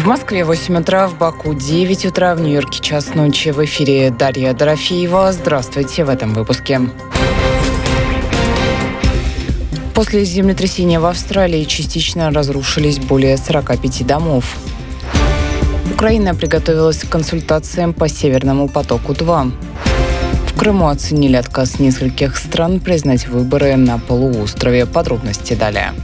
В Москве 8 утра, в Баку 9 утра, в Нью-Йорке час ночи. В эфире Дарья Дорофеева. Здравствуйте в этом выпуске. После землетрясения в Австралии частично разрушились более 45 домов. Украина приготовилась к консультациям по Северному потоку-2. В Крыму оценили отказ нескольких стран признать выборы на полуострове. Подробности далее.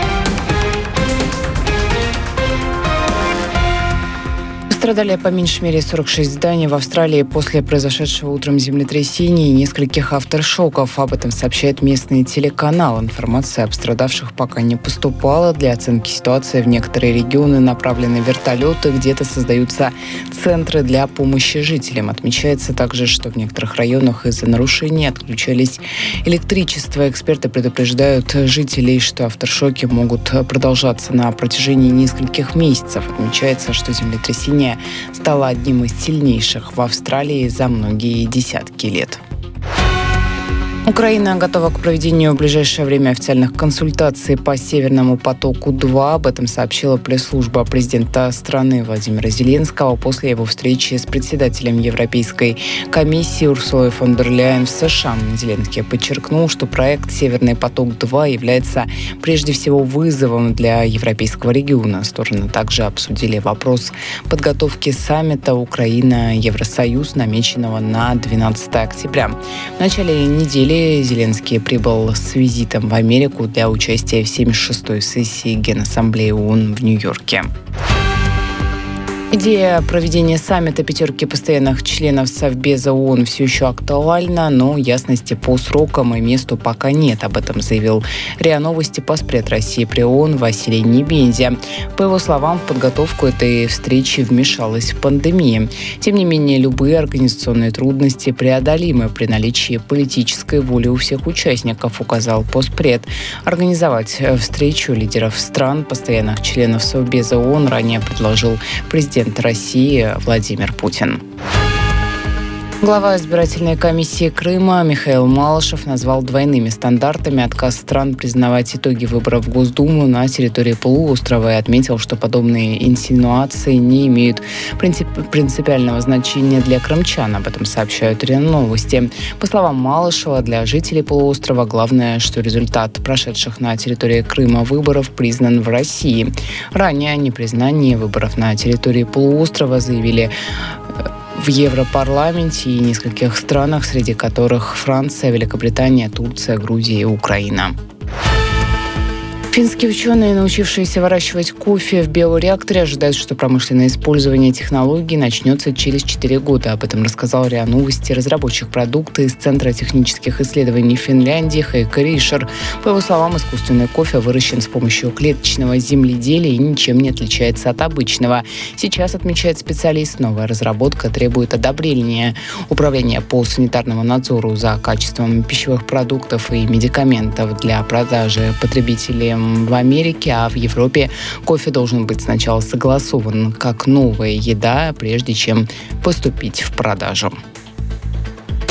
Пострадали по меньшей мере 46 зданий в Австралии после произошедшего утром землетрясения и нескольких авторшоков. Об этом сообщает местный телеканал. Информация о пострадавших пока не поступала. Для оценки ситуации в некоторые регионы направлены вертолеты, где-то создаются центры для помощи жителям. Отмечается также, что в некоторых районах из-за нарушений отключались электричество. Эксперты предупреждают жителей, что авторшоки могут продолжаться на протяжении нескольких месяцев. Отмечается, что землетрясение стало одним из сильнейших в Австралии за многие десятки лет. Украина готова к проведению в ближайшее время официальных консультаций по Северному потоку-2. Об этом сообщила пресс-служба президента страны Владимира Зеленского после его встречи с председателем Европейской комиссии Урсулой фон дер Ляйен в США. Зеленский подчеркнул, что проект «Северный поток-2» является прежде всего вызовом для европейского региона. Стороны также обсудили вопрос подготовки саммита Украина-Евросоюз, намеченного на 12 октября. В начале недели Зеленский прибыл с визитом в Америку для участия в 76-й сессии Генассамблеи ООН в Нью-Йорке. Идея проведения саммита пятерки постоянных членов Совбеза ООН все еще актуальна, но ясности по срокам и месту пока нет. Об этом заявил РИА Новости постпред России при ООН Василий Небензя. По его словам, в подготовку этой встречи вмешалась пандемия. Тем не менее, любые организационные трудности преодолимы при наличии политической воли у всех участников, указал постпред. Организовать встречу лидеров стран, постоянных членов Совбеза ООН, ранее предложил президент России Владимир Путин. Глава избирательной комиссии Крыма Михаил Малышев назвал двойными стандартами отказ стран признавать итоги выборов в Госдуму на территории полуострова и отметил, что подобные инсинуации не имеют принципиального значения для крымчан. Об этом сообщают РИА Новости. По словам Малышева, для жителей полуострова главное, что результат прошедших на территории Крыма выборов признан в России. Ранее о непризнании выборов на территории полуострова заявили в Европарламенте и нескольких странах, среди которых Франция, Великобритания, Турция, Грузия и Украина. Финские ученые, научившиеся выращивать кофе в биореакторе, ожидают, что промышленное использование технологий начнется через 4 года. Об этом рассказал РИА Новости разработчик продукта из Центра технических исследований Финляндии Хейко Ришер. По его словам, искусственный кофе выращен с помощью клеточного земледелия и ничем не отличается от обычного. Сейчас, отмечает специалист, новая разработка требует одобрения Управления по санитарному надзору за качеством пищевых продуктов и медикаментов для продажи потребителям в Америке, а в Европе кофе должен быть сначала согласован как новая еда, прежде чем поступить в продажу.